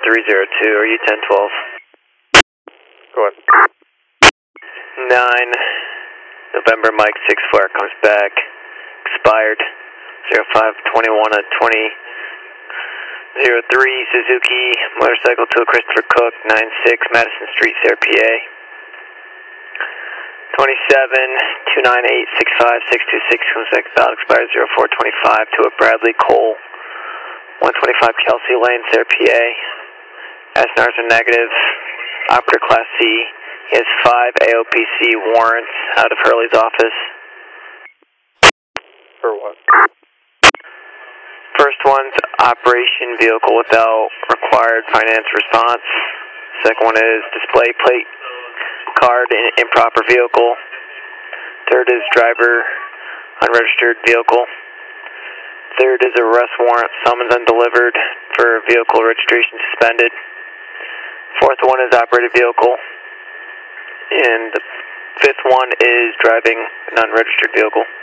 302, are you 1012? Go ahead. 9, November Mike 64 comes back, expired, 0521 at 2003, Suzuki, motorcycle to Christopher Cook, 96 Madison Street, CRPA. 27, 298, 65626 comes back, valid expired, 0425 to a Bradley Cole, 125 Kelsey Lane, CRPA. SNRs are negative, operator class C. He has 5 AOPC warrants out of Hurley's office. For what? First one's operation vehicle without required finance response. Second one is display plate card in improper vehicle. Third is driver unregistered vehicle. Third is arrest warrant summons undelivered for vehicle registration suspended. Fourth one is operated vehicle. And the fifth one is driving an unregistered vehicle.